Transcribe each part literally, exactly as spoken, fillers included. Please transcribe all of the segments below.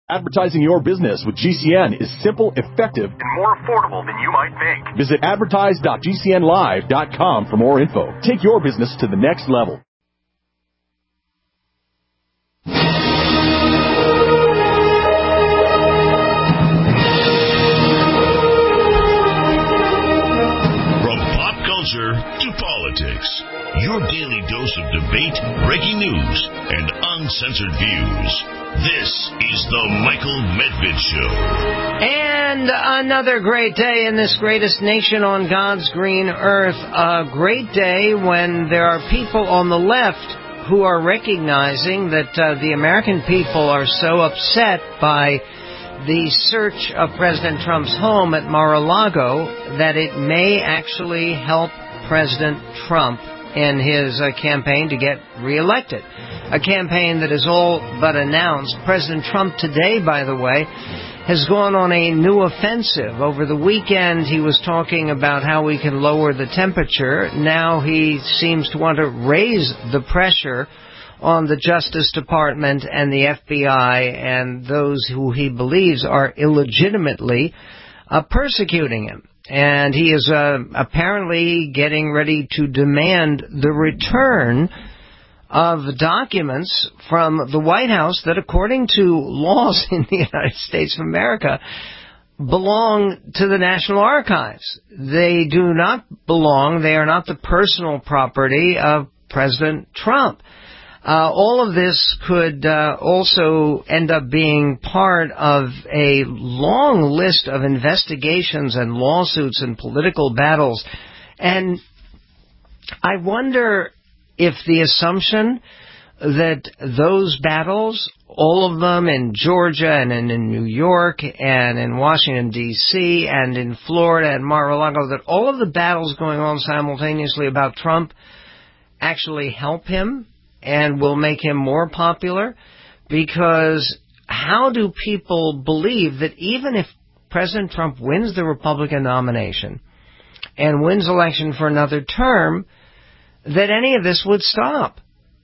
Advertising your business with G C N is simple, effective, and more affordable than you might think. Visit advertise dot g c n live dot com for more info. Take your business to the next level. From pop culture to politics, your daily dose of debate, breaking news, and uncensored views. This is the Michael Medved Show. And another great day in this greatest nation on God's green earth. A great day when there are people on the left who are recognizing that uh, the American people are so upset by the search of President Trump's home at Mar-a-Lago that it may actually help President Trump in his uh, campaign to get reelected. A campaign that is all but announced. President Trump today, by the way, has gone on a new offensive. Over the weekend, he was talking about how we can lower the temperature. Now he seems to want to raise the pressure on the Justice Department and the F B I and those who he believes are illegitimately uh, persecuting him. And he is uh, apparently getting ready to demand the return of documents from the White House that, according to laws in the United States of America, belong to the National Archives. They do not belong, they are not the personal property of President Trump. Uh, all of this could uh, also end up being part of a long list of investigations and lawsuits and political battles. And I wonder if the assumption that those battles, all of them in Georgia and in, in New York and in Washington, D C and in Florida and Mar-a-Lago, that all of the battles going on simultaneously about Trump actually help him and will make him more popular, because how do people believe that even if President Trump wins the Republican nomination and wins election for another term, that any of this would stop?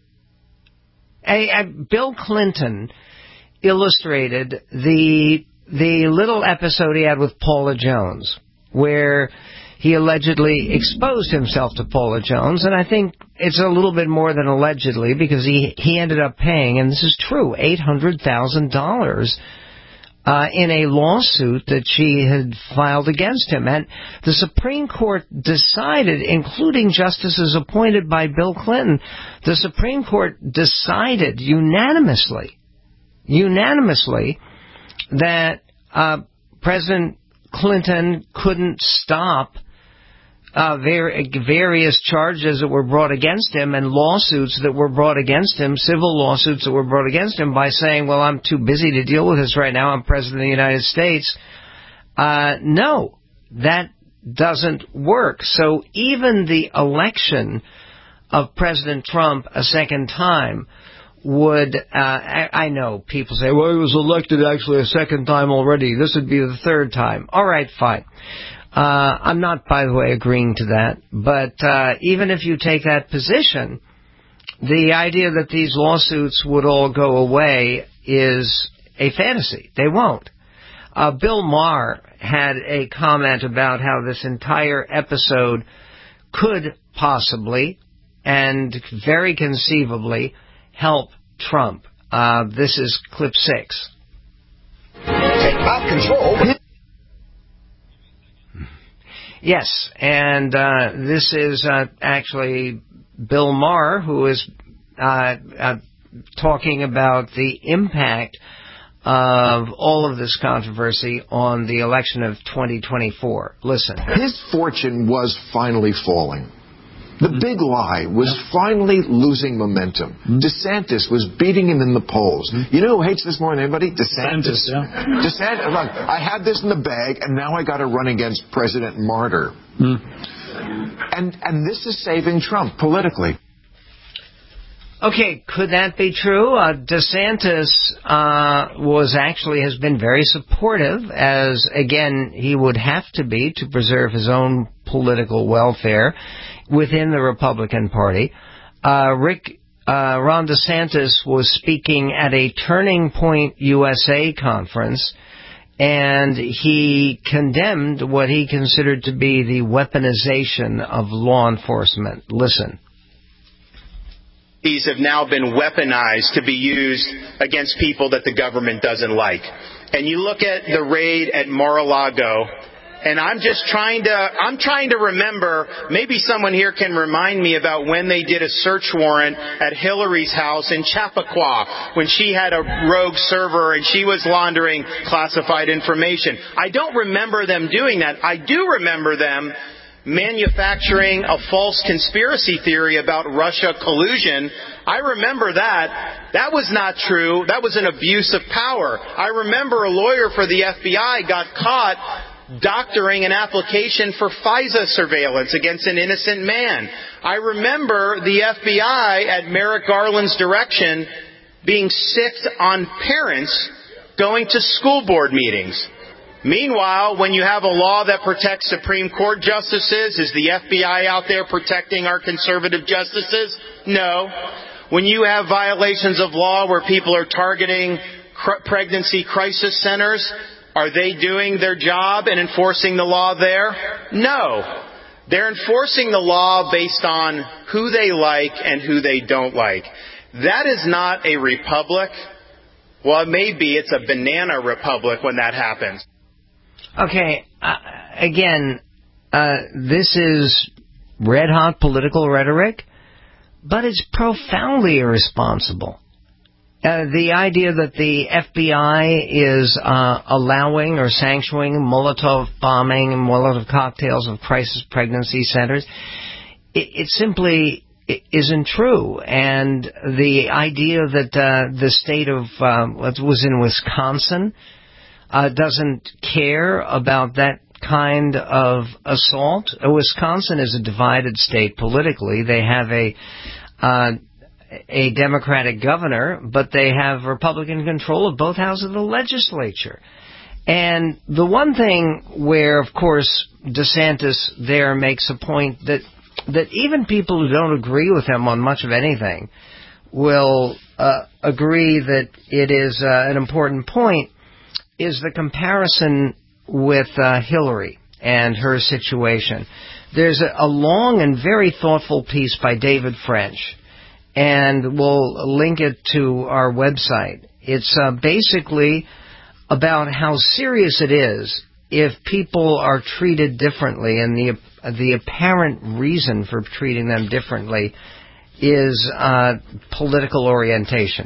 A, a, Bill Clinton illustrated the the little episode he had with Paula Jones, where he allegedly exposed himself to Paula Jones, and I think it's a little bit more than allegedly, because he, he ended up paying, and this is true, eight hundred thousand dollars uh, in a lawsuit that she had filed against him. And the Supreme Court decided, including justices appointed by Bill Clinton, the Supreme Court decided unanimously, unanimously, that uh, President Clinton couldn't stop Uh, various charges that were brought against him and lawsuits that were brought against him, civil lawsuits that were brought against him, by saying, well, I'm too busy to deal with this right now, I'm President of the United States. Uh, no, that doesn't work. So even the election of President Trump a second time would, uh, I, I know people say, well, he was elected actually a second time already. This would be the third time. All right, fine. Uh, I'm not, by the way, agreeing to that, but uh, even if you take that position, the idea that these lawsuits would all go away is a fantasy. They won't. Uh, Bill Maher had a comment about how this entire episode could possibly and very conceivably help Trump. Uh, this is clip six. Take back control. Yes, and uh, this is uh, actually Bill Maher, who is uh, uh, talking about the impact of all of this controversy on the election of twenty twenty-four. Listen. His fortune was finally falling. The big lie was finally losing momentum. DeSantis was beating him in the polls. You know who hates this more than anybody? DeSantis. DeSantis, yeah. DeSantis, look, I had this in the bag, and now I got to run against President Martyr. Mm. And and this is saving Trump politically. Okay, could that be true? Uh, DeSantis uh, was actually has been very supportive, as again he would have to be to preserve his own political welfare within the Republican Party. Uh, Rick uh, Ron DeSantis was speaking at a Turning Point U S A conference, and he condemned what he considered to be the weaponization of law enforcement. Listen. These have now been weaponized to be used against people that the government doesn't like. And you look at the raid at Mar-a-Lago, and I'm just trying to, I'm trying to remember, maybe someone here can remind me about when they did a search warrant at Hillary's house in Chappaqua, when she had a rogue server and she was laundering classified information. I don't remember them doing that. I do remember them manufacturing a false conspiracy theory about Russia collusion. I remember that. That was not true. That was an abuse of power. I remember a lawyer for the F B I got caught doctoring an application for FISA surveillance against an innocent man. I remember the F B I, at Merrick Garland's direction, being sicked on parents going to school board meetings. Meanwhile, when you have a law that protects Supreme Court justices, is the F B I out there protecting our conservative justices? No. When you have violations of law where people are targeting cr- pregnancy crisis centers, are they doing their job and enforcing the law there? No. They're enforcing the law based on who they like and who they don't like. That is not a republic. Well, it may be. It's a banana republic when that happens. Okay, uh, again, uh, this is red-hot political rhetoric, but it's profoundly irresponsible. Uh, the idea that the F B I is uh, allowing or sanctioning Molotov bombing and Molotov cocktails of crisis pregnancy centers, it, it simply isn't true. And the idea that uh, the state of, uh, what was in Wisconsin, uh, doesn't care about that kind of assault. Uh, Wisconsin is a divided state politically. They have a... Uh, a Democratic governor, but they have Republican control of both houses of the legislature. And the one thing where, of course, DeSantis there makes a point that that even people who don't agree with him on much of anything will uh, agree that it is uh, an important point, is the comparison with uh, Hillary and her situation. There's a, a long and very thoughtful piece by David French, and we'll link it to our website. It's uh, basically about how serious it is if people are treated differently, and the the apparent reason for treating them differently is uh, political orientation.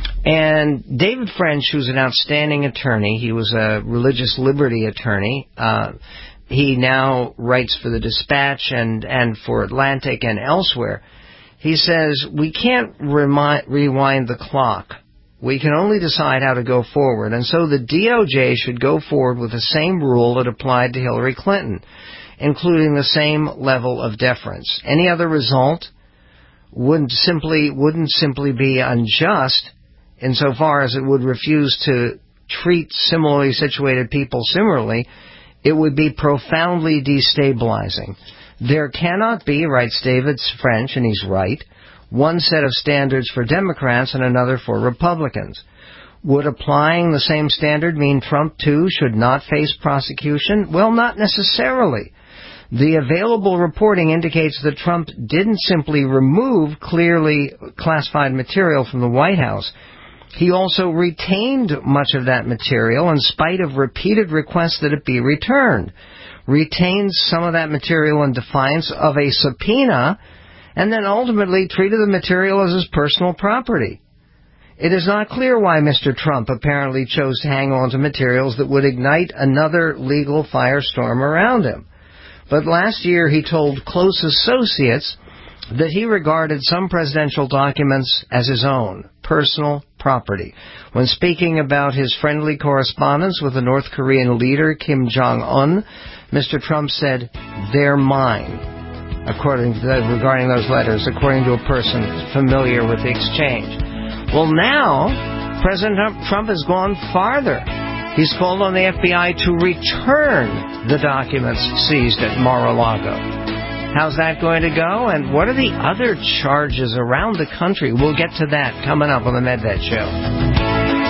And David French, who's an outstanding attorney, he was a religious liberty attorney. Uh, he now writes for the Dispatch and, and for Atlantic and elsewhere. He says, we can't remi- rewind the clock. We can only decide how to go forward. And so the D O J should go forward with the same rule that applied to Hillary Clinton, including the same level of deference. Any other result wouldn't simply, wouldn't simply be unjust insofar as it would refuse to treat similarly situated people similarly. It would be profoundly destabilizing. There cannot be, writes David French, and he's right, one set of standards for Democrats and another for Republicans. Would applying the same standard mean Trump, too, should not face prosecution? Well, not necessarily. The available reporting indicates that Trump didn't simply remove clearly classified material from the White House. He also retained much of that material in spite of repeated requests that it be returned. Retained some of that material in defiance of a subpoena, and then ultimately treated the material as his personal property. It is not clear why Mister Trump apparently chose to hang on to materials that would ignite another legal firestorm around him. But last year he told close associates that he regarded some presidential documents as his own, personal property. When speaking about his friendly correspondence with the North Korean leader Kim Jong-un, Mister Trump said, "They're mine," according to the, regarding those letters, according to a person familiar with the exchange. Well, now, President Trump has gone farther. He's called on the F B I to return the documents seized at Mar-a-Lago. How's that going to go? And what are the other charges around the country? We'll get to that coming up on the Medved Show.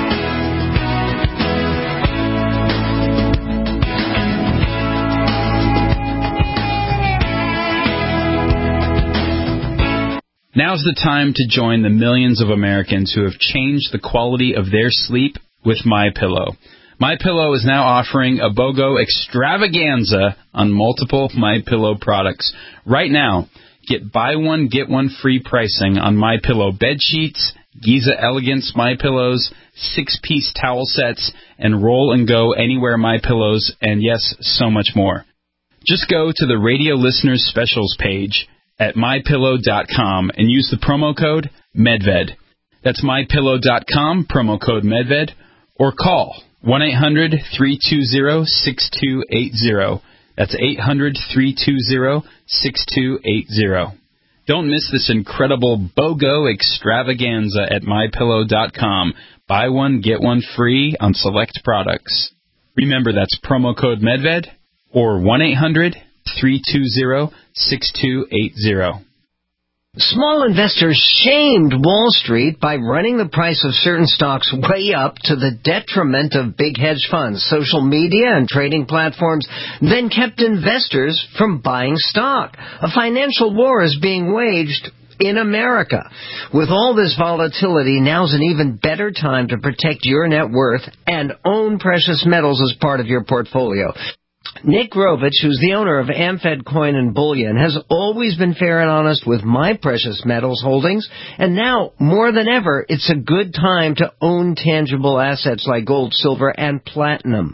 Now's the time to join the millions of Americans who have changed the quality of their sleep with MyPillow. MyPillow is now offering a BOGO extravaganza on multiple MyPillow products. Right now, get buy one, get one free pricing on MyPillow bed sheets, Giza Elegance MyPillows, six-piece towel sets, and Roll and Go Anywhere MyPillows, and yes, so much more. Just go to the Radio Listeners Specials page at my pillow dot com and use the promo code MEDVED. That's my pillow dot com, promo code MEDVED, or call one eight hundred, three two zero, six two eight zero. That's eight hundred, three two zero, six two eight zero. Don't miss this incredible BOGO extravaganza at my pillow dot com. Buy one, get one free on select products. Remember, that's promo code MEDVED or one eight hundred, three two zero, six two eight zero. Small investors shamed Wall Street by running the price of certain stocks way up to the detriment of big hedge funds, social media, and trading platforms, then kept investors from buying stock. A financial war is being waged in America. With all this volatility, now's an even better time to protect your net worth and own precious metals as part of your portfolio. Nick Grovich, who's the owner of AmFed Coin and Bullion, has always been fair and honest with my precious metals holdings, and now, more than ever, it's a good time to own tangible assets like gold, silver, and platinum.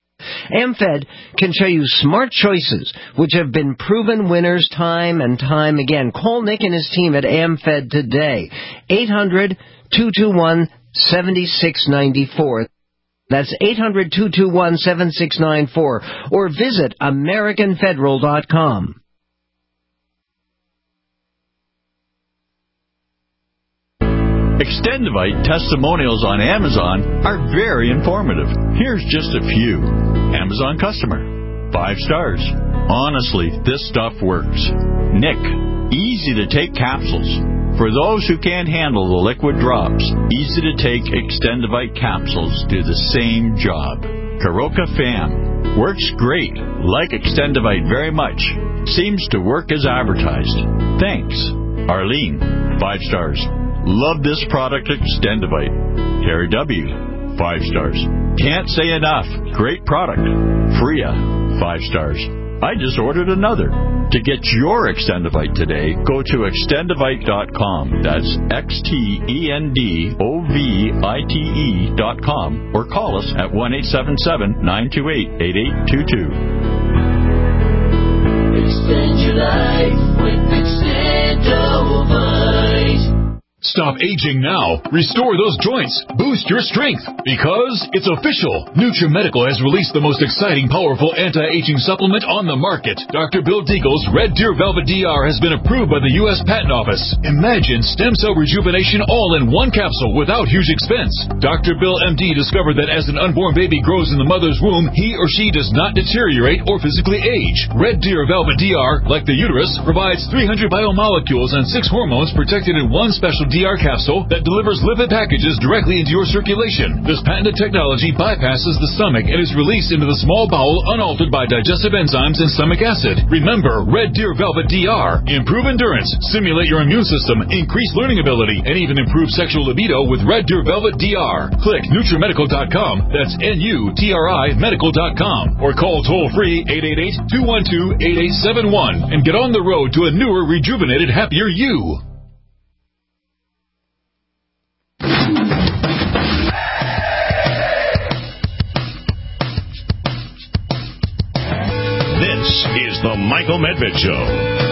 AmFed can show you smart choices, which have been proven winners time and time again. Call Nick and his team at AmFed today, eight hundred, two two one, seven six nine four. That's eight hundred, two two one, seven six nine four, or visit American Federal dot com. Extendivite testimonials on Amazon are very informative. Here's just a few. Amazon customer. Five stars. Honestly, this stuff works. Nick. Easy to take capsules. For those who can't handle the liquid drops, easy to take Extendivite capsules do the same job. Karoka Fam. Works great. Like Extendivite very much. Seems to work as advertised. Thanks. Arlene. Five stars. Love this product, Extendivite. Terry W. Five stars. Can't say enough. Great product. Freya. Five stars. I just ordered another. To get your Extendivite today, go to extendivite dot com. That's X T E N D O V I T E dot com. Or call us at one eight seven seven, nine two eight, eight eight two two. Extend your life with Extendivite. Stop aging now. Restore those joints. Boost your strength. Because it's official. NutriMedical has released the most exciting, powerful anti-aging supplement on the market. Doctor Bill Deagle's Red Deer Velvet D R has been approved by the U S Patent Office. Imagine stem cell rejuvenation all in one capsule without huge expense. Doctor Bill M D discovered that as an unborn baby grows in the mother's womb, he or she does not deteriorate or physically age. Red Deer Velvet D R, like the uterus, provides three hundred biomolecules and six hormones protected in one special D R capsule that delivers lipid packages directly into your circulation. This patented technology bypasses the stomach and is released into the small bowel unaltered by digestive enzymes and stomach acid. Remember, Red Deer Velvet D R. Improve endurance, stimulate your immune system, increase learning ability, and even improve sexual libido with Red Deer Velvet D R. Click NutriMedical dot com. That's N U T R I medical dot com. Or call toll-free eight eight eight, two one two, eight eight seven one and get on the road to a newer, rejuvenated, happier you. This is the Michael Medved Show.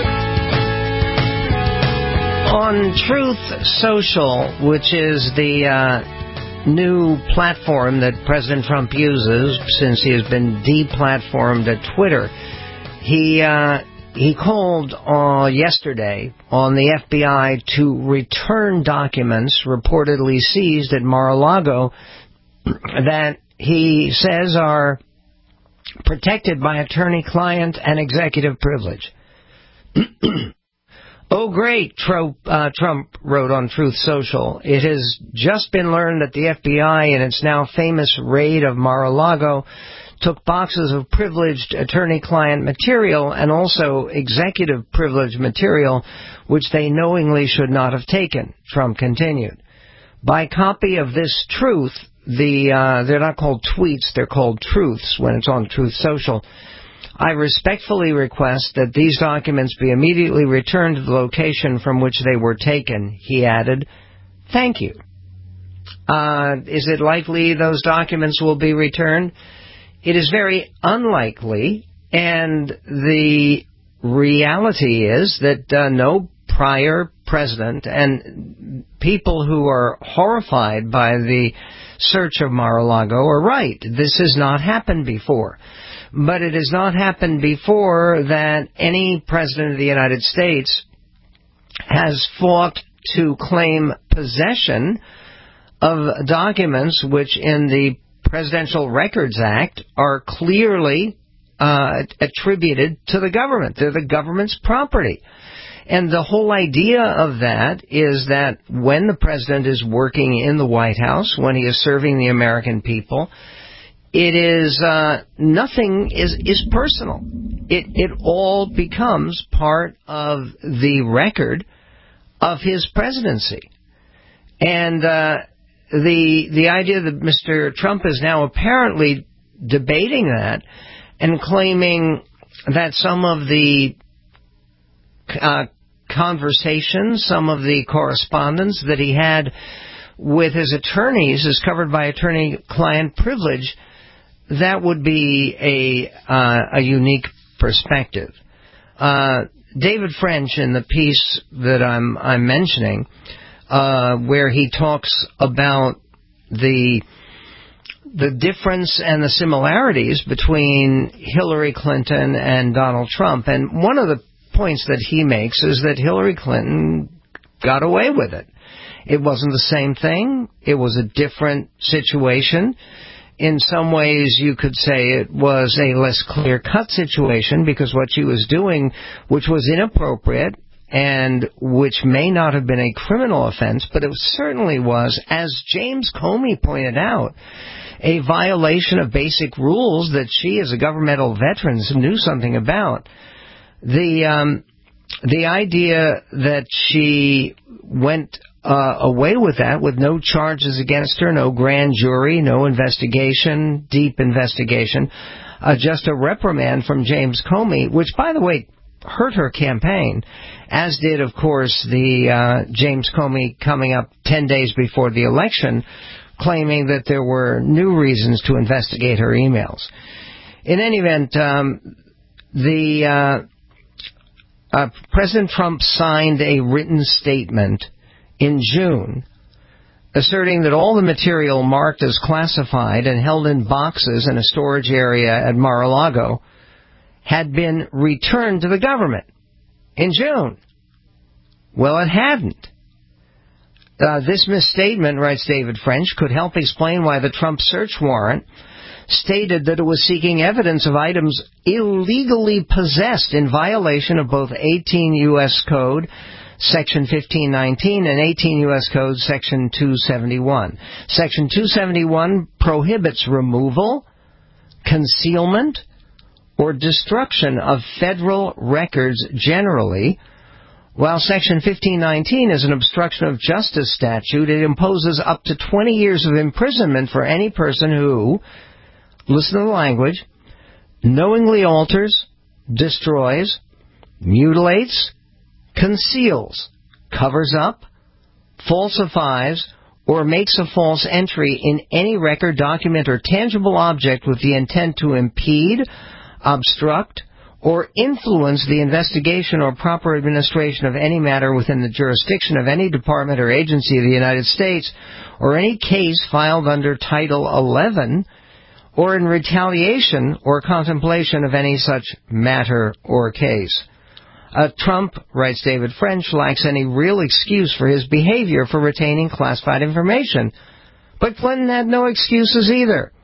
On Truth Social, which is the uh, new platform that President Trump uses since he has been deplatformed at Twitter, he uh, he called uh, yesterday on the F B I to return documents reportedly seized at Mar-a-Lago that he says are protected by attorney-client and executive privilege. Oh, great, Trump, uh, Trump wrote on Truth Social. It has just been learned that the F B I, in its now famous raid of Mar-a-Lago, took boxes of privileged attorney-client material and also executive privilege material, which they knowingly should not have taken, Trump continued. By copy of this truth, the uh, they're not called tweets, they're called truths when it's on Truth Social, I respectfully request that these documents be immediately returned to the location from which they were taken, he added. Thank you. Uh, is it likely those documents will be returned? It is very unlikely, and the reality is that uh, no prior president and people who are horrified by the search of Mar-a-Lago are right. This has not happened before. But it has not happened before that any president of the United States has fought to claim possession of documents which in the Presidential Records Act are clearly uh, attributed to the government. They're the government's property. And the whole idea of that is that when the president is working in the White House, when he is serving the American people, it is uh, nothing is is personal. It it all becomes part of the record of his presidency, and uh, the the idea that Mister Trump is now apparently debating that and claiming that some of the uh, conversations, some of the correspondence that he had with his attorneys is covered by attorney-client privilege. That would be a uh, a unique perspective. Uh, David French, in the piece that I'm I'm mentioning, uh, where he talks about the the difference and the similarities between Hillary Clinton and Donald Trump, and one of the points that he makes is that Hillary Clinton got away with it. It wasn't the same thing. It was a different situation. In some ways, you could say it was a less clear-cut situation because what she was doing, which was inappropriate and which may not have been a criminal offense, but it certainly was, as James Comey pointed out, a violation of basic rules that she, as a governmental veteran, knew something about. The um, the idea that she went uh, away with that, with no charges against her, no grand jury, no investigation, deep investigation, uh, just a reprimand from James Comey, which, by the way, hurt her campaign, as did, of course, the uh, James Comey coming up ten days before the election, claiming that there were new reasons to investigate her emails. In any event, um, the uh, uh, President Trump signed a written statement in June asserting that all the material marked as classified and held in boxes in a storage area at Mar-a-Lago had been returned to the government in June. Well, it hadn't. Uh, this misstatement, writes David French, could help explain why the Trump search warrant stated that it was seeking evidence of items illegally possessed in violation of both eighteen U S Code Section fifteen nineteen and eighteen U S Code Section two seventy-one. Section two seventy-one prohibits removal, concealment, or destruction of federal records generally, while Section fifteen nineteen is an obstruction of justice statute. It imposes up to twenty years of imprisonment for any person who, listen to the language, knowingly alters, destroys, mutilates, conceals, covers up, falsifies, or makes a false entry in any record, document, or tangible object with the intent to impede, obstruct, or influence the investigation or proper administration of any matter within the jurisdiction of any department or agency of the United States, or any case filed under Title eleven, or in retaliation or contemplation of any such matter or case. Uh, Trump, writes David French, lacks any real excuse for his behavior for retaining classified information. But Clinton had no excuses either.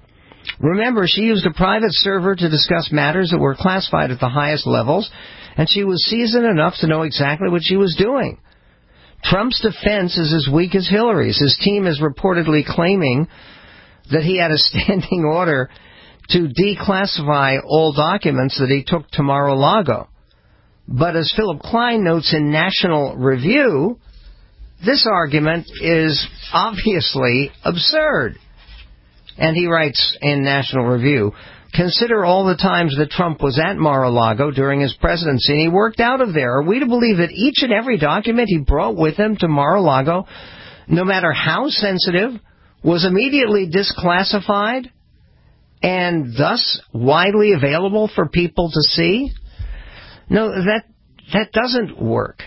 Remember, she used a private server to discuss matters that were classified at the highest levels, and she was seasoned enough to know exactly what she was doing. Trump's defense is as weak as Hillary's. His team is reportedly claiming that he had a standing order to declassify all documents that he took to Mar-a-Lago. But as Philip Klein notes in National Review, this argument is obviously absurd. And he writes in National Review, consider all the times that Trump was at Mar-a-Lago during his presidency and he worked out of there. Are we to believe that each and every document he brought with him to Mar-a-Lago, no matter how sensitive, was immediately disclassified and thus widely available for people to see? No, that that doesn't work.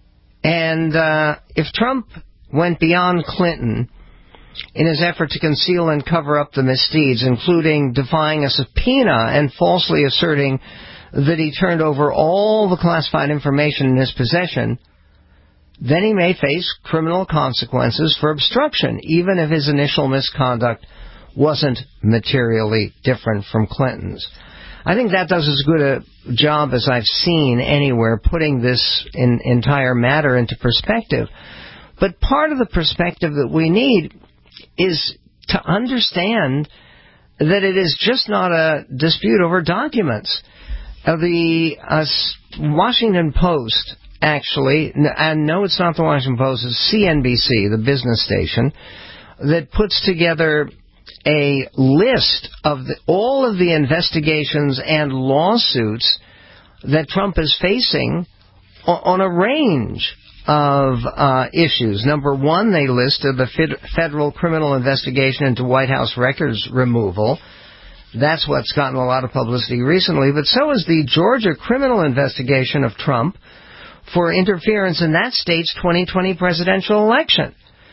And uh, if Trump went beyond Clinton in his effort to conceal and cover up the misdeeds, including defying a subpoena and falsely asserting that he turned over all the classified information in his possession, then he may face criminal consequences for obstruction, even if his initial misconduct wasn't materially different from Clinton's. I think that does as good a job as I've seen anywhere, putting this in, entire matter into perspective. But part of the perspective that we need is to understand that it is just not a dispute over documents. Uh, the uh, Washington Post, actually, and no, it's not the Washington Post, it's C N B C, the business station, that puts together a list of the, all of the investigations and lawsuits that Trump is facing on a range of uh, issues. Number one, they listed the federal criminal investigation into White House records removal. That's what's gotten a lot of publicity recently. But so is the Georgia criminal investigation of Trump for interference in that state's twenty twenty presidential election.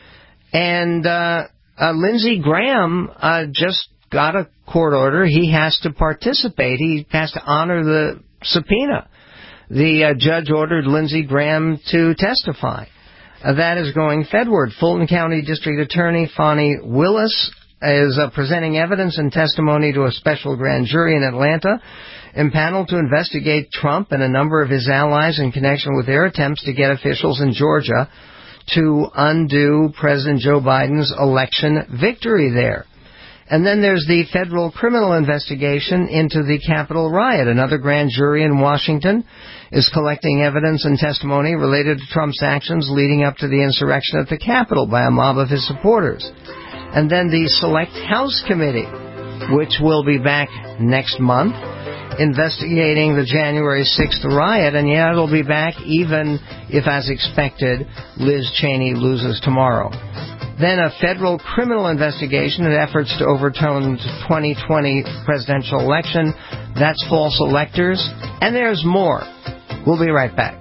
And uh, uh, Lindsey Graham uh, just got a court order. He has to participate. He has to honor the subpoena. The uh, judge ordered Lindsey Graham to testify. Uh, that is going Fedward. Fulton County District Attorney Fani Willis is uh, presenting evidence and testimony to a special grand jury in Atlanta, empaneled to investigate Trump and a number of his allies in connection with their attempts to get officials in Georgia to undo President Joe Biden's election victory there. And then there's the federal criminal investigation into the Capitol riot. Another grand jury in Washington is collecting evidence and testimony related to Trump's actions leading up to the insurrection at the Capitol by a mob of his supporters. And then the Select House Committee, which will be back next month, investigating the January sixth riot, and yeah, it'll be back even if, as expected, Liz Cheney loses tomorrow. Then a federal criminal investigation in efforts to overturn the twenty twenty presidential election. That's false electors. And there's more. We'll be right back.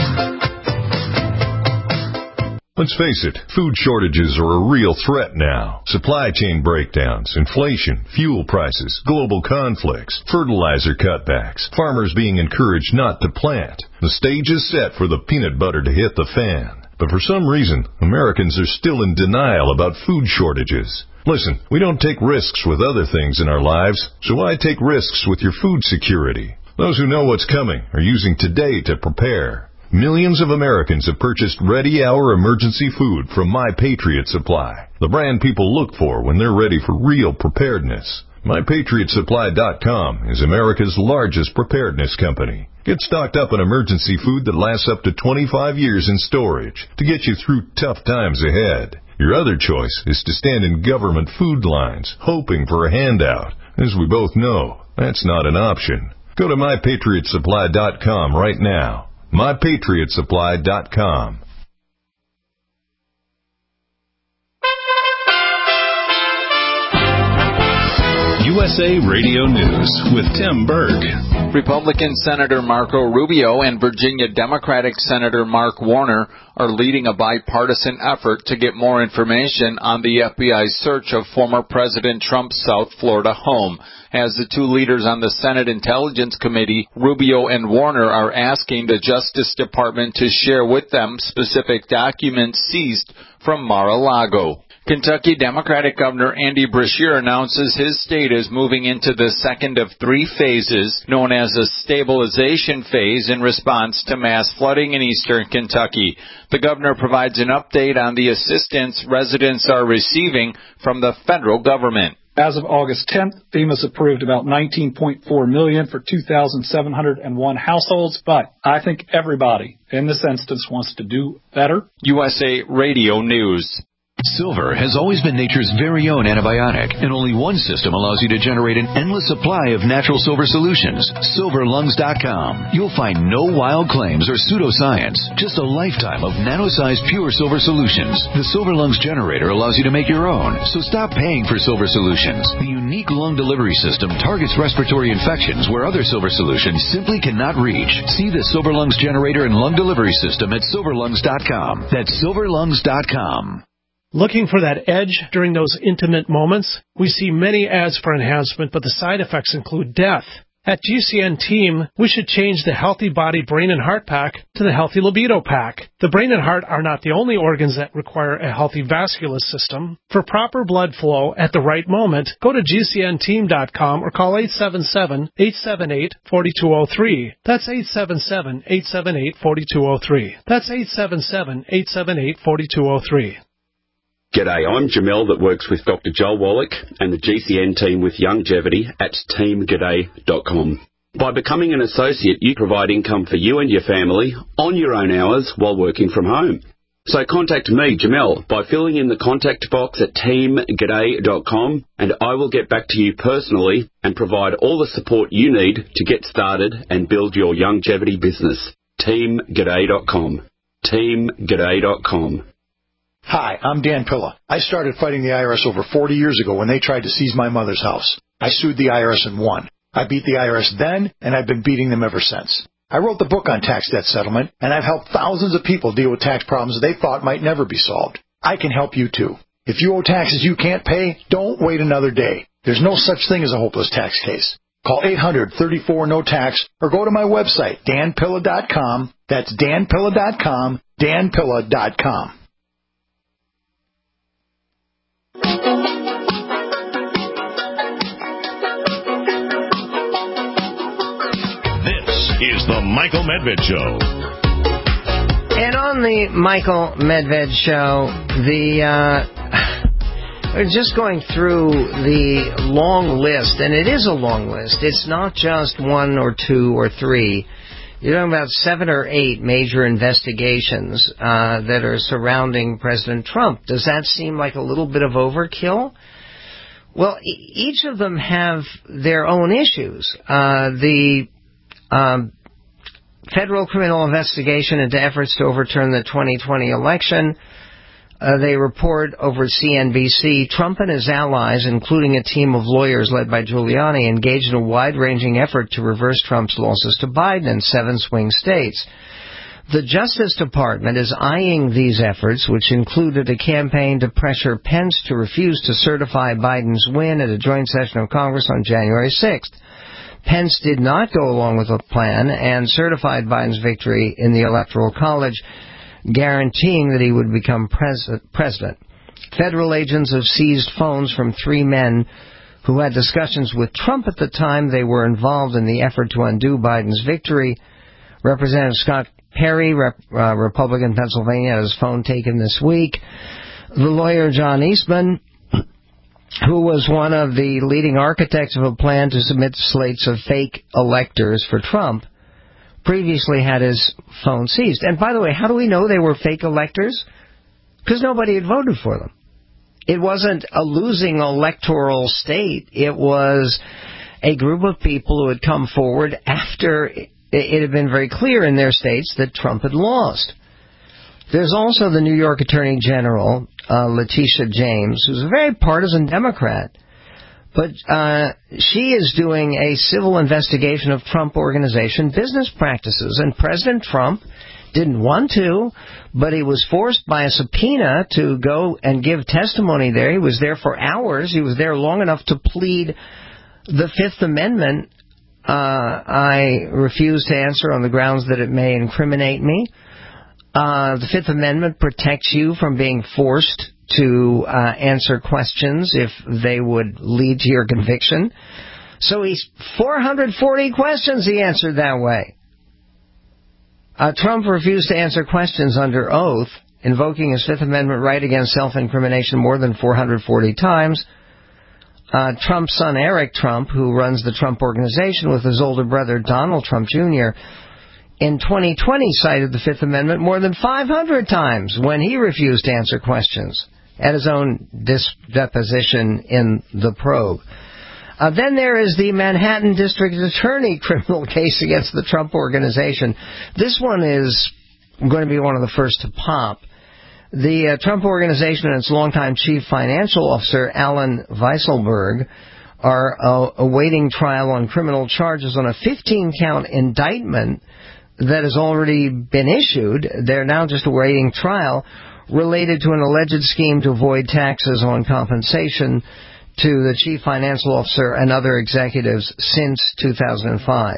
Let's face it, food shortages are a real threat now. Supply chain breakdowns, inflation, fuel prices, global conflicts, fertilizer cutbacks, farmers being encouraged not to plant. The stage is set for the peanut butter to hit the fan. But for some reason, Americans are still in denial about food shortages. Listen, we don't take risks with other things in our lives, so why take risks with your food security? Those who know what's coming are using today to prepare. Millions of Americans have purchased ready-hour emergency food from My Patriot Supply, the brand people look for when they're ready for real preparedness. My Patriot Supply dot com is America's largest preparedness company. Get stocked up on emergency food that lasts up to twenty-five years in storage to get you through tough times ahead. Your other choice is to stand in government food lines, hoping for a handout. As we both know, that's not an option. Go to My Patriot Supply dot com right now. My Patriot Supply dot com. U S A Radio News with Tim Berg. Republican Senator Marco Rubio and Virginia Democratic Senator Mark Warner are leading a bipartisan effort to get more information on the F B I's search of former President Trump's South Florida home. As the two leaders on the Senate Intelligence Committee, Rubio and Warner are asking the Justice Department to share with them specific documents seized from Mar-a-Lago. Kentucky Democratic Governor Andy Beshear announces his state is moving into the second of three phases, known as a stabilization phase, in response to mass flooding in eastern Kentucky. The governor provides an update on the assistance residents are receiving from the federal government. As of August tenth, FEMA's approved about nineteen point four million dollars for two thousand seven hundred one households, but I think everybody in this instance wants to do better. U S A Radio News. Silver has always been nature's very own antibiotic, and only one system allows you to generate an endless supply of natural silver solutions. silver lungs dot com. You'll find no wild claims or pseudoscience, just a lifetime of nano-sized pure silver solutions. The Silver Lungs generator allows you to make your own, so stop paying for silver solutions. The unique lung delivery system targets respiratory infections where other silver solutions simply cannot reach. See the Silver Lungs generator and lung delivery system at silver lungs dot com. That's silver lungs dot com. Looking for that edge during those intimate moments? We see many ads for enhancement, but the side effects include death. At G C N Team, we should change the Healthy Body Brain and Heart Pack to the Healthy Libido Pack. The brain and heart are not the only organs that require a healthy vascular system. For proper blood flow at the right moment, go to G C N team dot com or call eight seven seven, eight seven eight, four two zero three. That's eight seven seven, eight seven eight, four two zero three. That's eight seven seven, eight seven eight, four two zero three. G'day, I'm Jamel that works with Doctor Joel Wallach and the G C N team with Longevity at team g'day dot com. By becoming an associate, you provide income for you and your family on your own hours while working from home. So contact me, Jamel, by filling in the contact box at team g'day dot com, and I will get back to you personally and provide all the support you need to get started and build your longevity business. team g'day dot com. team g'day dot com. Hi, I'm Dan Pilla. I started fighting the I R S over forty years ago when they tried to seize my mother's house. I sued the I R S and won. I beat the I R S then, and I've been beating them ever since. I wrote the book on tax debt settlement, and I've helped thousands of people deal with tax problems they thought might never be solved. I can help you too. If you owe taxes you can't pay, don't wait another day. There's no such thing as a hopeless tax case. Call eight hundred, thirty-four, no tax or go to my website, dan pilla dot com. That's dan pilla dot com, dan pilla dot com. Is the Michael Medved Show. And on the Michael Medved Show, the uh, we're just going through the long list, and it is a long list. It's not just one or two or three. You're talking about seven or eight major investigations uh, that are surrounding President Trump. Does that seem like a little bit of overkill? Well, e- each of them have their own issues. Uh, the Um, federal criminal investigation into efforts to overturn the twenty twenty election. Uh, they report over C N B C, Trump and his allies, including a team of lawyers led by Giuliani, engaged in a wide-ranging effort to reverse Trump's losses to Biden in seven swing states. The Justice Department is eyeing these efforts, which included a campaign to pressure Pence to refuse to certify Biden's win at a joint session of Congress on January sixth. Pence did not go along with the plan and certified Biden's victory in the Electoral College, guaranteeing that he would become pres- president. Federal agents have seized phones from three men who had discussions with Trump at the time they were involved in the effort to undo Biden's victory. Representative Scott Perry, Rep- uh, Republican, Pennsylvania, had his phone taken this week. The lawyer John Eastman, who was one of the leading architects of a plan to submit slates of fake electors for Trump, previously had his phone seized. And by the way, how do we know they were fake electors? Because nobody had voted for them. It wasn't a losing electoral state. It was a group of people who had come forward after it had been very clear in their states that Trump had lost. There's also the New York Attorney General, uh, Letitia James, who's a very partisan Democrat. But uh, she is doing a civil investigation of Trump Organization business practices. And President Trump didn't want to, but he was forced by a subpoena to go and give testimony there. He was there for hours. He was there long enough to plead the Fifth Amendment. Uh, I refuse to answer on the grounds that it may incriminate me. Uh, the Fifth Amendment protects you from being forced to uh, answer questions if they would lead to your conviction. So he's four hundred forty questions he answered that way. Uh, Trump refused to answer questions under oath, invoking his Fifth Amendment right against self-incrimination more than four hundred forty times. Uh, Trump's son, Eric Trump, who runs the Trump Organization with his older brother, Donald Trump Junior, in twenty twenty cited the Fifth Amendment more than five hundred times when he refused to answer questions at his own dis- deposition in the probe. Uh, then there is the Manhattan District Attorney criminal case against the Trump Organization. This one is going to be one of the first to pop. The uh, Trump Organization and its longtime chief financial officer, Alan Weisselberg, are uh, awaiting trial on criminal charges on a fifteen-count indictment that has already been issued. They're now just awaiting trial related to an alleged scheme to avoid taxes on compensation to the chief financial officer and other executives since two thousand five.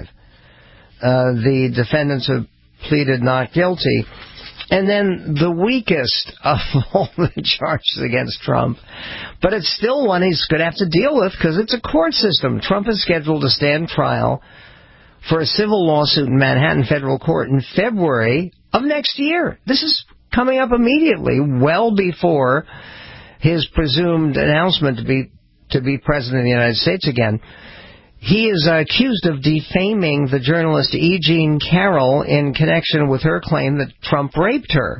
Uh, the defendants have pleaded not guilty. And then the weakest of all the charges against Trump, but it's still one he's going to have to deal with because it's a court system. Trump is scheduled to stand trial for a civil lawsuit in Manhattan Federal Court in February of next year. This is coming up immediately, well before his presumed announcement to be to be president of the United States again. He is uh, accused of defaming the journalist E. Jean Carroll in connection with her claim that Trump raped her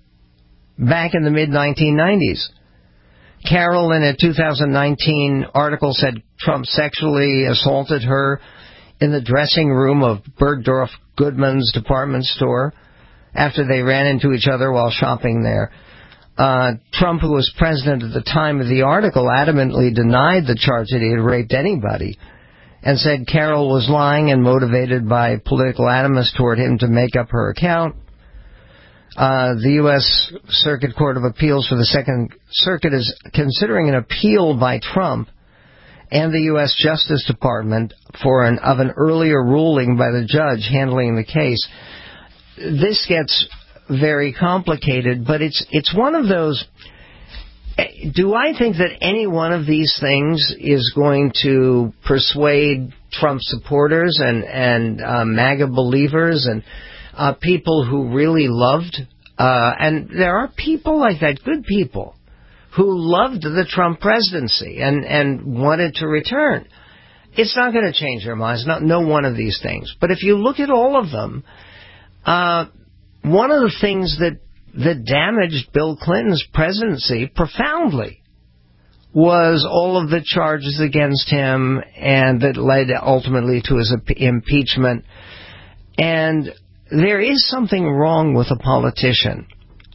back in the mid nineteen nineties. Carroll, in a two thousand nineteen article, said Trump sexually assaulted her in the dressing room of Bergdorf Goodman's department store after they ran into each other while shopping there. Uh, Trump, who was president at the time of the article, adamantly denied the charge that he had raped anybody and said Carroll was lying and motivated by political animus toward him to make up her account. Uh, the U S Circuit Court of Appeals for the Second Circuit is considering an appeal by Trump and the U S Justice Department for an of an earlier ruling by the judge handling the case. This gets very complicated, but it's it's one of those. Do I think that any one of these things is going to persuade Trump supporters and and uh, MAGA believers and uh, people who really loved? Uh, and there are people like that, good people, who loved the Trump presidency and and wanted to return. It's not going to change their minds. Not no one of these things. But if you look at all of them, uh, one of the things that that damaged Bill Clinton's presidency profoundly was all of the charges against him and that led ultimately to his impeachment. And there is something wrong with a politician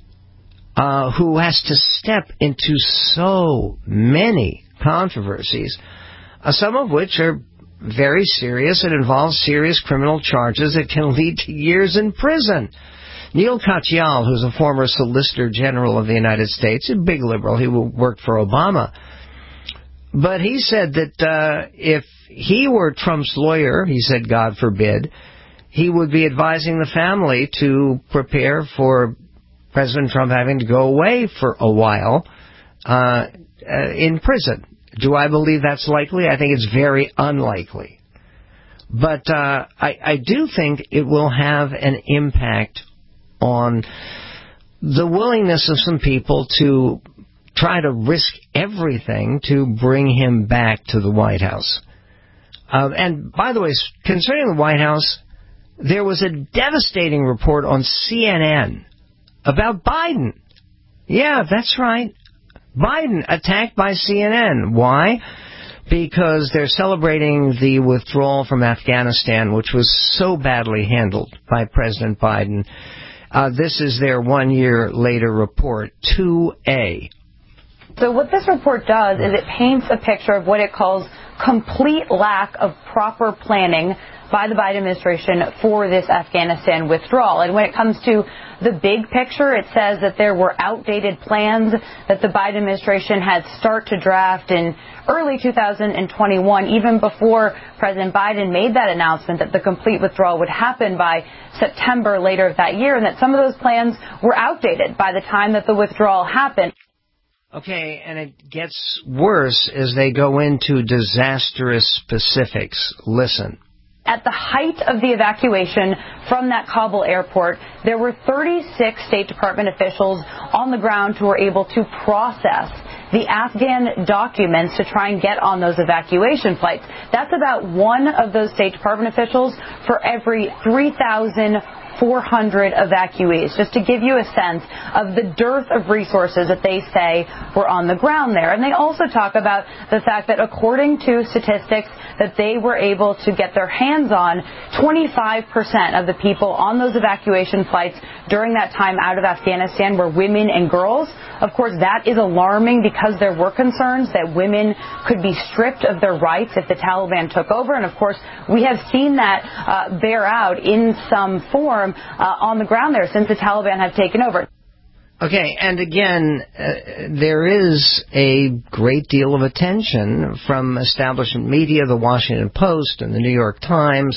uh, who has to step into so many controversies, uh, some of which are very serious and involve serious criminal charges that can lead to years in prison. Neil Katyal, who's a former Solicitor General of the United States, a big liberal, he worked for Obama, but he said that uh, if he were Trump's lawyer, he said, God forbid, he would be advising the family to prepare for President Trump having to go away for a while uh, uh, in prison. Do I believe that's likely? I think it's very unlikely. But uh, I, I do think it will have an impact on the willingness of some people to try to risk everything to bring him back to the White House. Uh, and by the way, concerning the White House, there was a devastating report on C N N about Biden. Yeah, that's right. Biden attacked by C N N. Why? Because they're celebrating the withdrawal from Afghanistan, which was so badly handled by President Biden. Uh, this is their one year later report, two A. So what this report does is it paints a picture of what it calls complete lack of proper planning by the Biden administration for this Afghanistan withdrawal. And when it comes to the big picture, it says that there were outdated plans that the Biden administration had start to draft in early two thousand twenty-one, even before President Biden made that announcement that the complete withdrawal would happen by September later of that year, and that some of those plans were outdated by the time that the withdrawal happened. Okay, and it gets worse as they go into disastrous specifics. Listen. At the height of the evacuation from that Kabul airport, there were thirty-six State Department officials on the ground who were able to process the Afghan documents to try and get on those evacuation flights. That's about one of those State Department officials for every three thousand four hundred evacuees, just to give you a sense of the dearth of resources that they say were on the ground there. And they also talk about the fact that according to statistics that they were able to get their hands on, twenty-five percent of the people on those evacuation flights during that time out of Afghanistan were women and girls. Of course, that is alarming because there were concerns that women could be stripped of their rights if the Taliban took over. And of course, we have seen that uh, bear out in some form uh, on the ground there since the Taliban have taken over. Okay, and again, uh, there is a great deal of attention from establishment media, the Washington Post and the New York Times,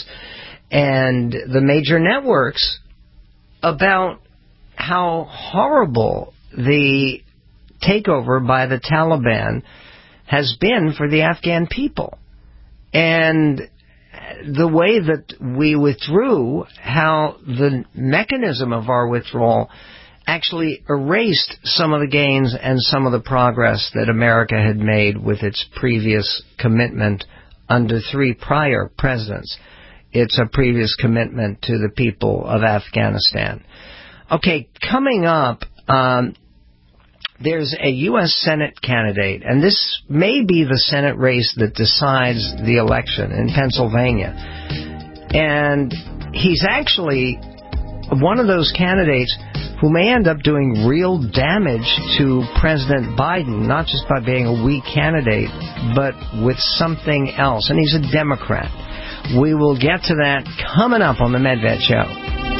and the major networks about how horrible the takeover by the Taliban has been for the Afghan people. And the way that we withdrew, how the mechanism of our withdrawal actually erased some of the gains and some of the progress that America had made with its previous commitment under three prior presidents. It's a previous commitment to the people of Afghanistan. Okay, coming up, um, there's a U S Senate candidate, and this may be the Senate race that decides the election in Pennsylvania. And he's actually one of those candidates who may end up doing real damage to President Biden, not just by being a weak candidate, but with something else. And he's a Democrat. We will get to that coming up on the Medved Show.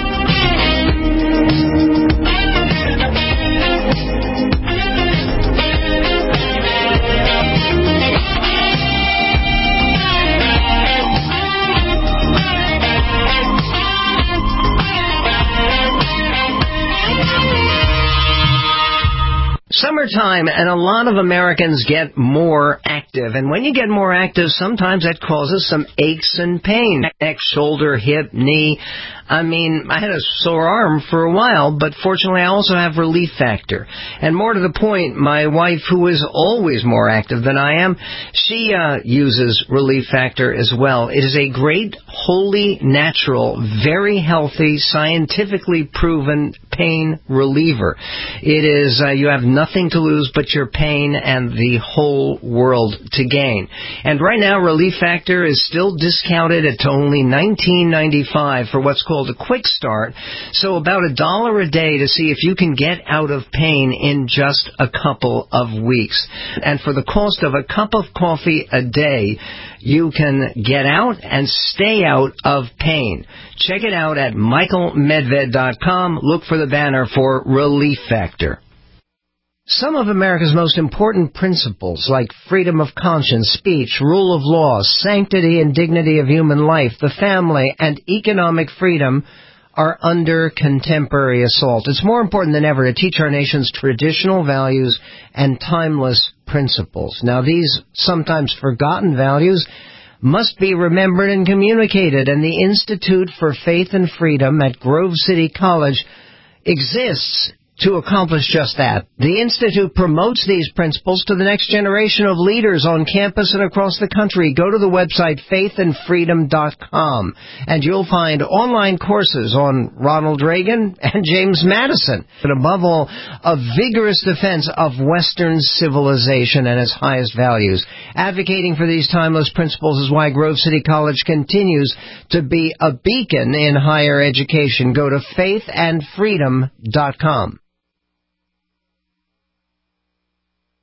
Summertime, and a lot of Americans get more active. And when you get more active, sometimes that causes some aches and pain. Neck, shoulder, hip, knee. I mean, I had a sore arm for a while, but fortunately I also have Relief Factor. And more to the point, my wife, who is always more active than I am, she uh, uses Relief Factor as well. It is a great, wholly natural, very healthy, scientifically proven pain reliever. It is, uh, you have nothing to lose but your pain and the whole world to gain. And right now, Relief Factor is still discounted at only nineteen ninety-five for what's called a quick start. So about a dollar a day to see if you can get out of pain in just a couple of weeks. And for the cost of a cup of coffee a day, you can get out and stay out of pain. Check it out at michael medved dot com. Look for the banner for Relief Factor. Some of America's most important principles, like freedom of conscience, speech, rule of law, sanctity and dignity of human life, the family, and economic freedom, are under contemporary assault. It's more important than ever to teach our nation's traditional values and timeless principles. Now, these sometimes forgotten values must be remembered and communicated, and the Institute for Faith and Freedom at Grove City College exists to accomplish just that. The Institute promotes these principles to the next generation of leaders on campus and across the country. Go to the website faith and freedom dot com, and you'll find online courses on Ronald Reagan and James Madison. But above all, a vigorous defense of Western civilization and its highest values. Advocating for these timeless principles is why Grove City College continues to be a beacon in higher education. Go to faith and freedom dot com.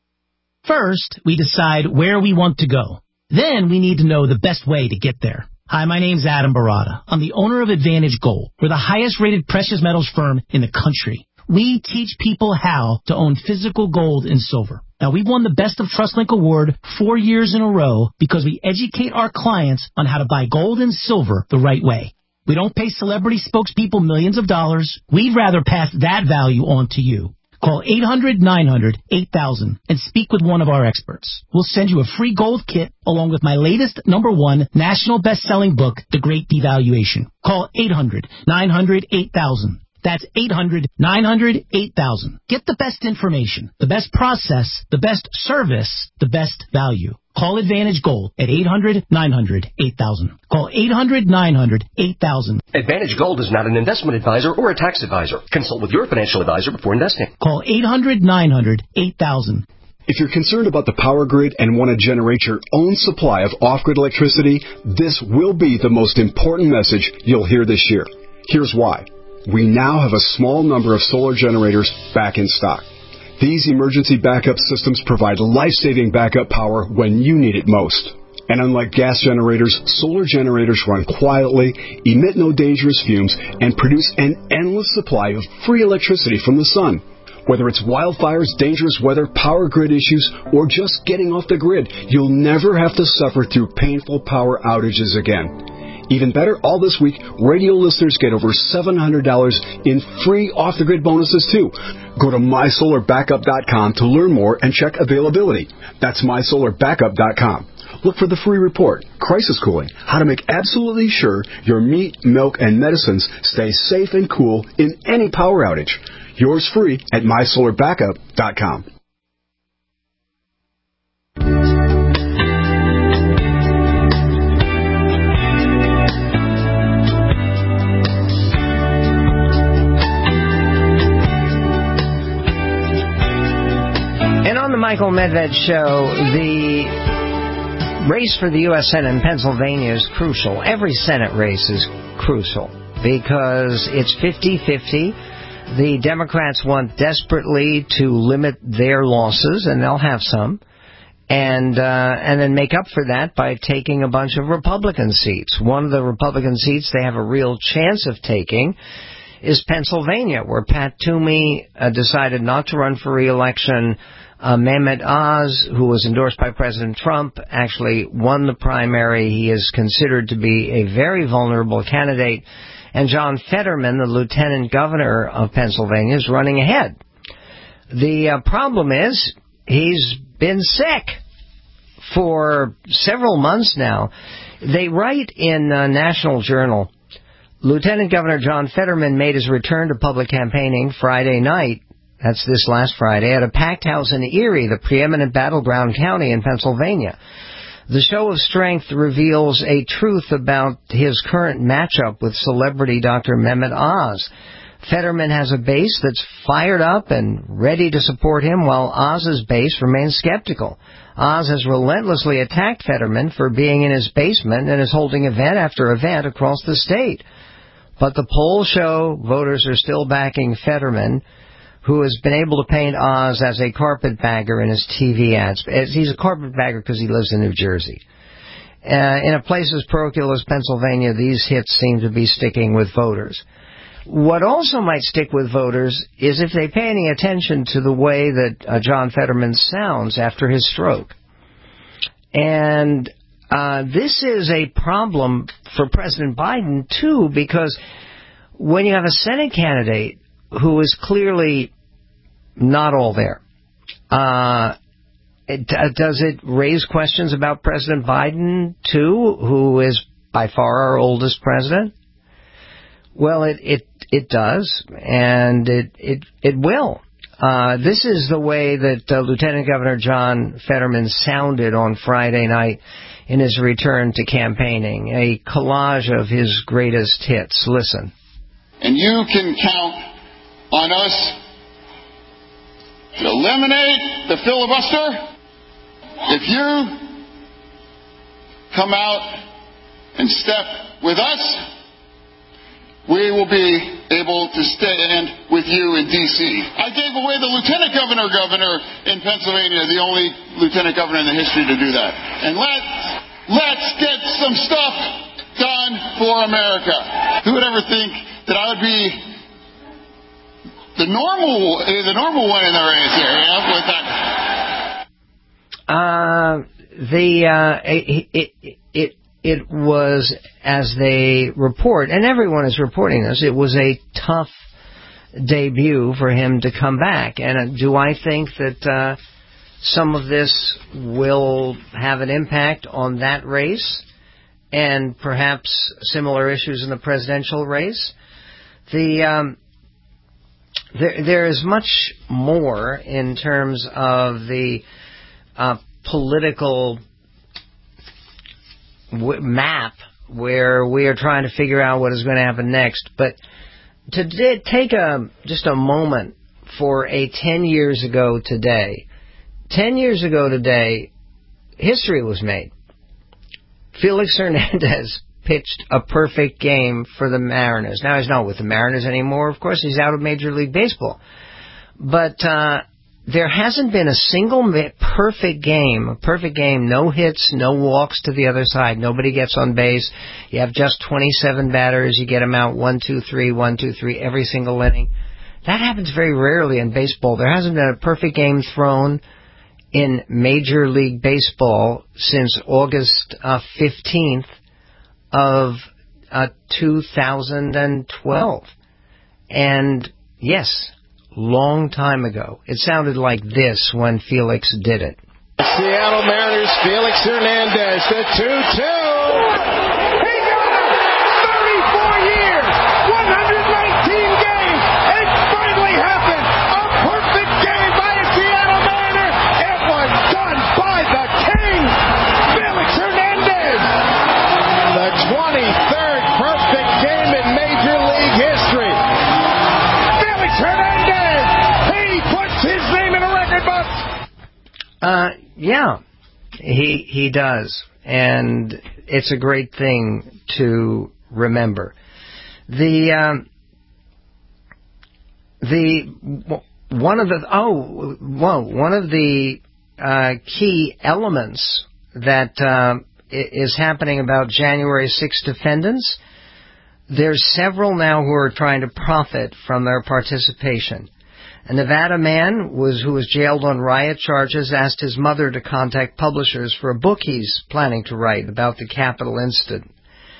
First, we decide where we want to go. Then we need to know the best way to get there. Hi, my name's Adam Barada. I'm the owner of Advantage Gold. We're the highest-rated precious metals firm in the country. We teach people how to own physical gold and silver. Now, we've won the Best of TrustLink Award four years in a row because we educate our clients on how to buy gold and silver the right way. We don't pay celebrity spokespeople millions of dollars. We'd rather pass that value on to you. Call eight hundred nine hundred eight thousand and speak with one of our experts. We'll send you a free gold kit along with my latest number one national best-selling book, The Great Devaluation. Call eight hundred nine hundred eight thousand. That's eight hundred nine hundred eight thousand. Get the best information, the best process, the best service, the best value. Call Advantage Gold at eight hundred nine hundred eight thousand. Call eight hundred nine hundred eight thousand. Advantage Gold is not an investment advisor or a tax advisor. Consult with your financial advisor before investing. Call eight hundred nine hundred eight thousand. If you're concerned about the power grid and want to generate your own supply of off-grid electricity, this will be the most important message you'll hear this year. Here's why. We now have a small number of solar generators back in stock. These emergency backup systems provide life-saving backup power when you need it most. And unlike gas generators, solar generators run quietly, emit no dangerous fumes, and produce an endless supply of free electricity from the sun. Whether it's wildfires, dangerous weather, power grid issues, or just getting off the grid, you'll never have to suffer through painful power outages again. Even better, all this week, radio listeners get over seven hundred dollars in free off-the-grid bonuses, too. Go to my solar backup dot com to learn more and check availability. That's my solar backup dot com. Look for the free report, Crisis Cooling, how to make absolutely sure your meat, milk, and medicines stay safe and cool in any power outage. Yours free at my solar backup dot com. And on the Michael Medved Show, the race for the U S Senate in Pennsylvania is crucial. Every Senate race is crucial because it's fifty-fifty. The Democrats want desperately to limit their losses, and they'll have some, and uh, and then make up for that by taking a bunch of Republican seats. One of the Republican seats they have a real chance of taking is Pennsylvania, where Pat Toomey uh, decided not to run for re-election. Uh, Mehmet Oz, who was endorsed by President Trump, actually won the primary. He is considered to be a very vulnerable candidate. And John Fetterman, the lieutenant governor of Pennsylvania, is running ahead. The uh, problem is he's been sick for several months now. They write in uh, National Journal, Lieutenant Governor John Fetterman made his return to public campaigning Friday night. That's this last Friday, at a packed house in Erie, the preeminent battleground county in Pennsylvania. The show of strength reveals a truth about his current matchup with celebrity Doctor Mehmet Oz. Fetterman has a base that's fired up and ready to support him, while Oz's base remains skeptical. Oz has relentlessly attacked Fetterman for being in his basement and is holding event after event across the state. But the polls show voters are still backing Fetterman, who has been able to paint Oz as a carpetbagger in his T V ads. He's a carpetbagger because he lives in New Jersey. Uh, in a place as parochial as Pennsylvania, these hits seem to be sticking with voters. What also might stick with voters is if they pay any attention to the way that uh, John Fetterman sounds after his stroke. And uh, this is a problem for President Biden, too, because when you have a Senate candidate who is clearly not all there. Uh, it, uh, does it raise questions about President Biden, too, who is by far our oldest president? Well, it it, it does, and it, it, it will. Uh, this is the way that uh, Lieutenant Governor John Fetterman sounded on Friday night in his return to campaigning, a collage of his greatest hits. Listen. And you can count on us to eliminate the filibuster. If you come out and step with us, we will be able to stand with you in D C I gave away the lieutenant governor governor in Pennsylvania, the only lieutenant governor in the history to do that. And let's, let's get some stuff done. for America. Who would ever think that I would be the normal, the normal one in the race here? You know, with that. Uh, the uh, it, it it it was, as they report, and everyone is reporting this, it was a tough debut for him to come back. And uh, do I think that uh, some of this will have an impact on that race and perhaps similar issues in the presidential race? The um, there there is much more in terms of the uh, political w- map where we are trying to figure out what is going to happen next. But to d- take a just a moment for a ten years ago today, ten years ago today, history was made. Felix Hernandez pitched a perfect game for the Mariners. Now, he's not with the Mariners anymore. Of course, he's out of Major League Baseball. But uh, there hasn't been a single perfect game, a perfect game, no hits, no walks to the other side. Nobody gets on base. You have just twenty-seven batters. You get them out one, two, three, one, two, three every single inning. That happens very rarely in baseball. There hasn't been a perfect game thrown in Major League Baseball since August uh, fifteenth of uh, two thousand twelve. And yes, long time ago. It sounded like this when Felix did it. Seattle Mariners, Felix Hernandez, the two two. He got it! thirty-four years, one hundred nineteen games. It finally happened. A perfect game by a Seattle Mariner. It was done by the King, Felix Hernandez. The twenty-third perfect game in Major League history. Felix Hernandez, he puts his name in a record book. Uh, yeah, he he does, and it's a great thing to remember. The um, the one of the oh well one of the uh, key elements that uh, is happening about January sixth defendants. There's several now who are trying to profit from their participation. A Nevada man was who was jailed on riot charges asked his mother to contact publishers for a book he's planning to write about the Capitol incident.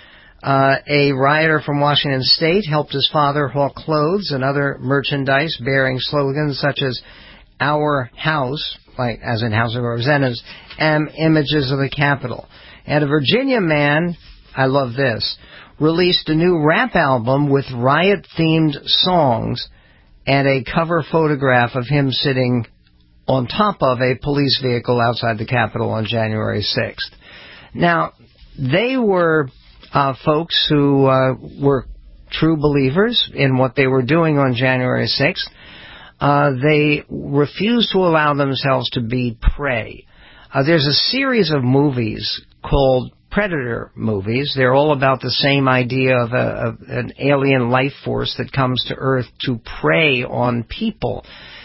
Uh, a rioter from Washington State helped his father hawk clothes and other merchandise bearing slogans such as "Our House," like as in House of Representatives, and images of the Capitol. And a Virginia man, I love this, released a new rap album with riot-themed songs and a cover photograph of him sitting on top of a police vehicle outside the Capitol on January sixth. Now, they were uh, folks who uh, were true believers in what they were doing on January sixth. Uh, they refused to allow themselves to be prey. Uh, there's a series of movies called Predator movies. They're all about the same idea of, a, of an alien life force that comes to Earth to prey on people.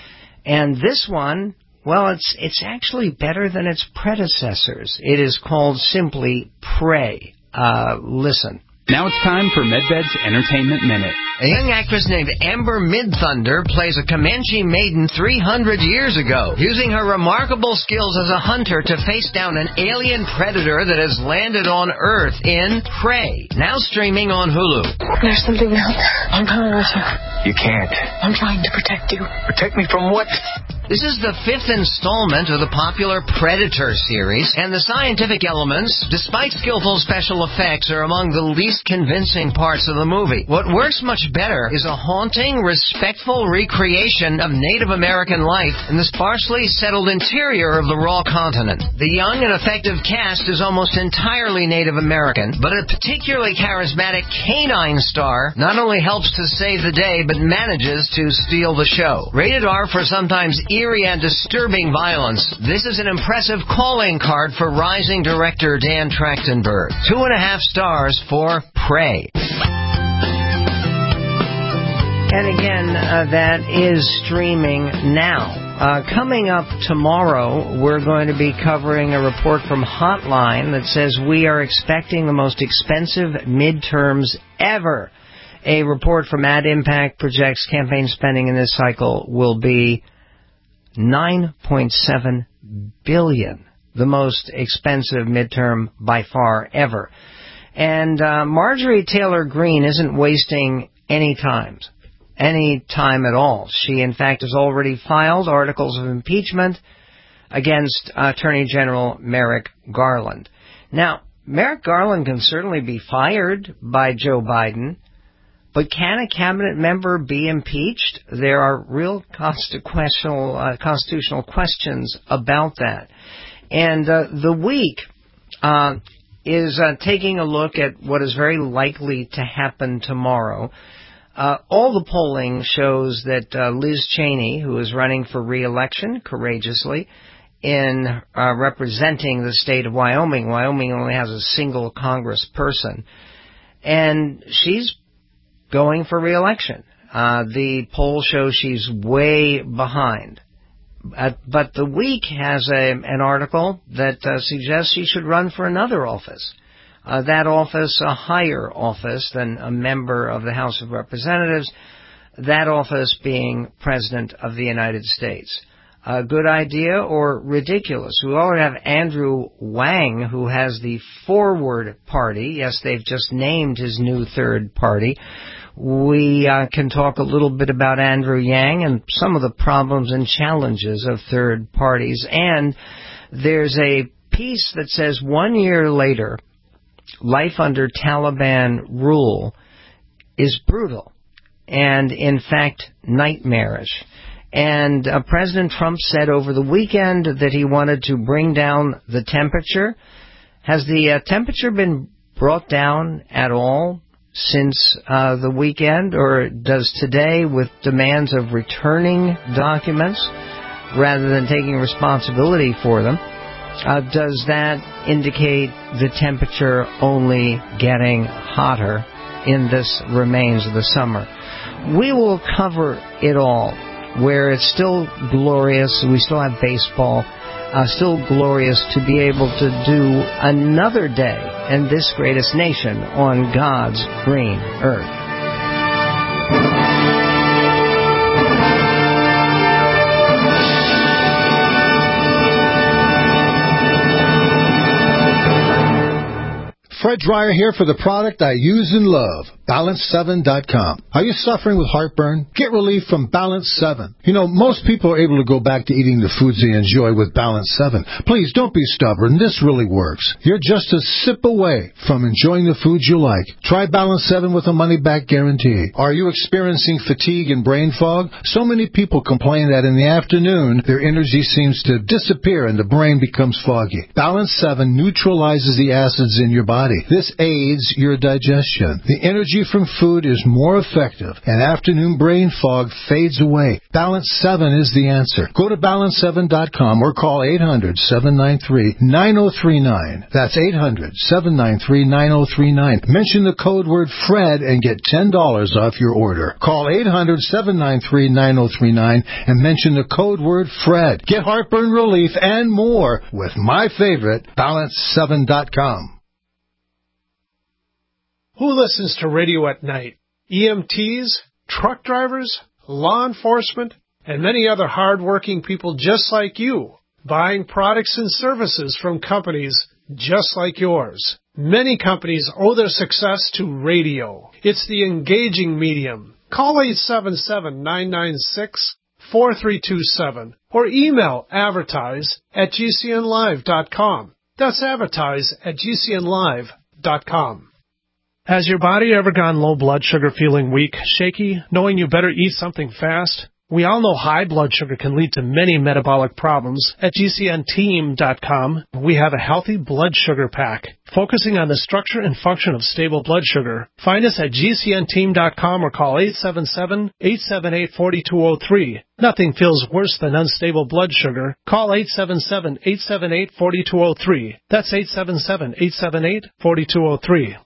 And this one, well, it's it's actually better than its predecessors. It is called simply Prey. Uh, listen. Now it's time for Medved's Entertainment Minute. A young actress named Amber Midthunder plays a Comanche maiden three hundred years ago, using her remarkable skills as a hunter to face down an alien predator that has landed on Earth in Prey, now streaming on Hulu. There's something out there. I'm coming with you. You can't. I'm trying to protect you. Protect me from what? This is the fifth installment of the popular Predator series, and the scientific elements, despite skillful special effects, are among the least convincing parts of the movie. What works much better is a haunting, respectful recreation of Native American life in the sparsely settled interior of the raw continent. The young and effective cast is almost entirely Native American, but a particularly charismatic canine star not only helps to save the day, but manages to steal the show. Rated R for sometimes eerie and disturbing violence, this is an impressive calling card for rising director Dan Trachtenberg. Two and a half stars for Prey. And again, uh, that is streaming now Uh, coming up tomorrow, we're going to be covering a report from Hotline that says we are expecting the most expensive midterms ever. A report from Ad Impact projects campaign spending in this cycle will be nine point seven billion dollars, the most expensive midterm by far ever. And uh, Marjorie Taylor Greene isn't wasting any time, any time at all. She, in fact, has already filed articles of impeachment against Attorney General Merrick Garland. Now, Merrick Garland can certainly be fired by Joe Biden, but can a cabinet member be impeached? There are real constitutional, uh, constitutional questions about that. And uh, the week uh, is uh, taking a look at what is very likely to happen tomorrow. Uh, all the polling shows that uh, Liz Cheney, who is running for re-election courageously in uh, representing the state of Wyoming — Wyoming only has a single congressperson — and she's going for re-election. Uh, the poll shows she's way behind. Uh, but the Week has a, an article that uh, suggests she should run for another office. Uh, that office, a higher office than a member of the House of Representatives, that office being President of the United States. A good idea or ridiculous? We already have Andrew Wang, who has the Forward Party. Yes, they've just named his new third party. We uh, can talk a little bit about Andrew Yang and some of the problems and challenges of third parties. And there's a piece that says one year later, life under Taliban rule is brutal and, in fact, nightmarish. And uh, President Trump said over the weekend that he wanted to bring down the temperature. Has the uh, temperature been brought down at all since uh, the weekend, or does today, with demands of returning documents rather than taking responsibility for them, uh, does that indicate the temperature only getting hotter in this remains of the summer? We will cover it all, where it's still glorious. We still have baseball. Uh, still glorious to be able to do another day in this greatest nation on God's green earth. Fred Dreyer here for the product I use and love, Balance seven dot com. Are you suffering with heartburn? Get relief from Balance seven. You know, most people are able to go back to eating the foods they enjoy with Balance seven. Please, don't be stubborn. This really works. You're just a sip away from enjoying the foods you like. Try Balance seven with a money-back guarantee. Are you experiencing fatigue and brain fog? So many people complain that in the afternoon, their energy seems to disappear and the brain becomes foggy. Balance seven neutralizes the acids in your body. This aids your digestion. The energy from food is more effective, and afternoon brain fog fades away. Balance seven is the answer. Go to balance seven dot com or call eight hundred, seven nine three, nine zero three nine. That's eight hundred, seven nine three, nine zero three nine. Mention the code word FRED and get ten dollars off your order. Call eight hundred, seven nine three, nine zero three nine and mention the code word FRED. Get heartburn relief and more with my favorite, balance seven dot com. Who listens to radio at night? E M Ts, truck drivers, law enforcement, and many other hard-working people just like you, buying products and services from companies just like yours. Many companies owe their success to radio. It's the engaging medium. Call eight seven seven, nine nine six, four three two seven or email advertise at g c n live dot com. That's advertise at g c n live dot com. Has your body ever gone low blood sugar, feeling weak, shaky, knowing you better eat something fast? We all know high blood sugar can lead to many metabolic problems. At G C N team dot com, we have a healthy blood sugar pack, focusing on the structure and function of stable blood sugar. Find us at G C N team dot com or call eight seven seven, eight seven eight, four two zero three. Nothing feels worse than unstable blood sugar. Call eight seven seven, eight seven eight, four two zero three. That's eight seven seven, eight seven eight, four two zero three.